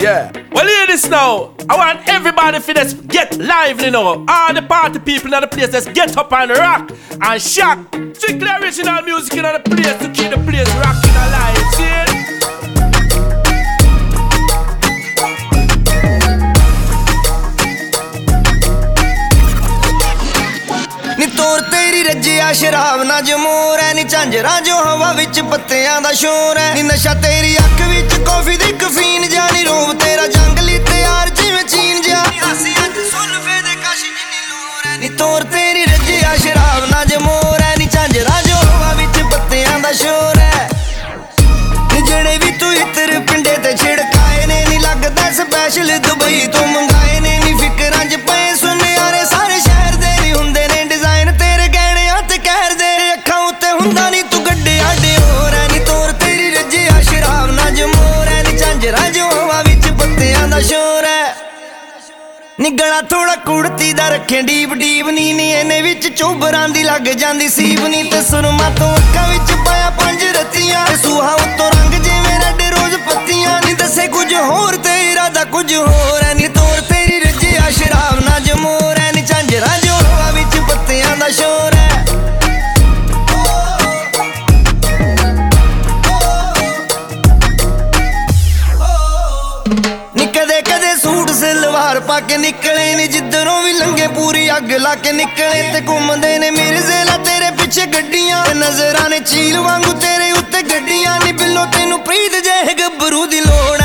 Yeah. Well, hear this now. I want everybody for this get lively now. All the party people in the place, let's get up and rock and shock. Strictly original music in the place to keep the place rocking alive. See? ਨੀ ਤੋਰ ਤੇਰੀ ਰੱਜਿਆ ਸ਼ਰਾਬ ਨਾ ਜਮੋਰ ਐ ਨੀ ਝਾਂਜਰਾਂ ਜੋ ਹਵਾ ਵਿੱਚ ਪੱਤਿਆਂ ਦਾ ਸ਼ੋਰ ਐ ਨੀ ਨਸ਼ਾ ਤੇਰੀ ਅੱਖ ਵਿੱਚ ਕੌਫੀ ਦੀ ਕਫੀਨ ਜਾਨੀ ਰੂਪ ਤੇਰਾ ਜੰਗਲੀ ਤਿਆਰ ਜਿਵੇਂ ਚੀਨ ਜਾ ਹਾਸੀ ਅੱਜ ਸੁਲਫੇ ਦੇ ਕਾਸ਼ ਜਿੰਨੀ ਲੋਰ ਐ ਨੀ ਤੋਰ ਤੇਰੀ ਰੱਜਿਆ ਸ਼ਰਾਬ ਨਾ ਜਮੋਰ ਐ ਨੀ ਝਾਂਜਰਾਂ ਜੋ ਹਵਾ ਵਿੱਚ ਪੱਤਿਆਂ ਦਾ ਸ਼ੋਰ ਐ ਨੀ ਜਿਹੜੇ ਵੀ ਤੂੰ ਇਤਰ ਪਿੰਡੇ ਤੇ ਛਿੜਕਾਏ ਨੇ ਨੀ ਲੱਗਦਾ ਸਪੈਸ਼ਲ ਦੁਬਈ ਤੋਂ ਮੰਗਾਏ ਨੇ ਨੀ ਫਿਕਰਾਂ 'ਚ ਪਏ ਸੁਨਿਆਰੇ ਸਾਰੇ ਸ਼ਹਿਰ ਦੇ ਨੀ ਹੁੰਦੇ ਨੇ ਡਿਜ਼ਾਈਨ ਤੇਰੇ ਗਹਿਣਿਆਂ ਤੇ ਕਹਿਰ ਦੇ ਅੱਖਾਂ ਉੱਤੇ ਹੁੰਦਾ ਨੀ ਤੂੰ ਗੱਡਿਆਂ ਦੇ ਹੋਰ ਐ ਨੀ ਤੋਰ ਤੇਰੀ ਰੱਜਿਆ ਸ਼ਰਾਬ ਨਾ ਜਮੋਰ ਐ ਨੀ ਝਾਂਜਰਾਂ ਜੋ ਹਵਾ ਵਿੱਚ ਪੱਤਿਆਂ ਦਾ ਸ਼ੋਰ ਐ ਨੀ ਗਲਾ ਥੋੜਾ ਕੁੜਤੀ ਦਾ ਰੱਖੇ ਡੀਪ ਡੀਪ ਨੀ ਇਹਨੇ ਵਿੱਚ ਚੋਬਰਾਂ ਦੀ ਲੱਗ ਜਾਂਦੀ ਸੀਪ ਨੀ ਤੇ ਸੁਰਮਾ ਤੋਂ ਅੱਖਾਂ ਵਿੱਚ ਪਾਇਆ 5 ਰੱਤੀਆਂ ਤੇ ਸੂਹਾ ਉੱਤੋਂ ਰੰਗ ਜਿਵੇਂ ਰੈੱਡ ਰੋਜ਼ ਪੱਤੀਆਂ ਨੀ ਦੱਸੇ ਕੁਝ ਹੋਰ ਤੇ ਇਰਾਦਾ ਕੁਝ ਹੋਰ ਐ ਨੀ ਤੋਰ ਤੇਰੀ ਰੱਜਿਆ ਸ਼ਰਾਬ ਨਾ ਜਮੋਰ ਐ ਨੀ ਝਾਂਜਰਾਂ ਜੋ ਹਵਾ ਵਿੱਚ ਪੱਤਿਆਂ ਦਾ ਸ਼ੋਰ ਐ ਨੀ ਕਦੇ ਕਦੇ ਸੂਟ ਸਲਵਾਰ ਪਾ ਕੇ ਨਿਕਲੇ ਨੀ ਜਿੱਧਰੋਂ ਵੀ ਲੰਘੇ ਪੂਰੀ ਅੱਗ ਲਾ ਕੇ ਨਿਕਲੇ ਤੇ ਘੁੰਮਦੇ ਨੇ ਮਿਰਜ਼ੇ ਲਾ ਤੇਰੇ ਪਿੱਛੇ ਗੱਡੀਆਂ ਤੇ ਨਜ਼ਰਾਂ ਨੇ ਚੀਲ ਵਾਂਗੂ ਤੇਰੇ ਉੱਤੇ ਗੱਡੀਆਂ ਨੀ ਬਿੱਲੋ ਤੈਨੂੰ ਪ੍ਰੀਤ ਜੇ ਗੱਭਰੂ ਦੀ ਲੋੜ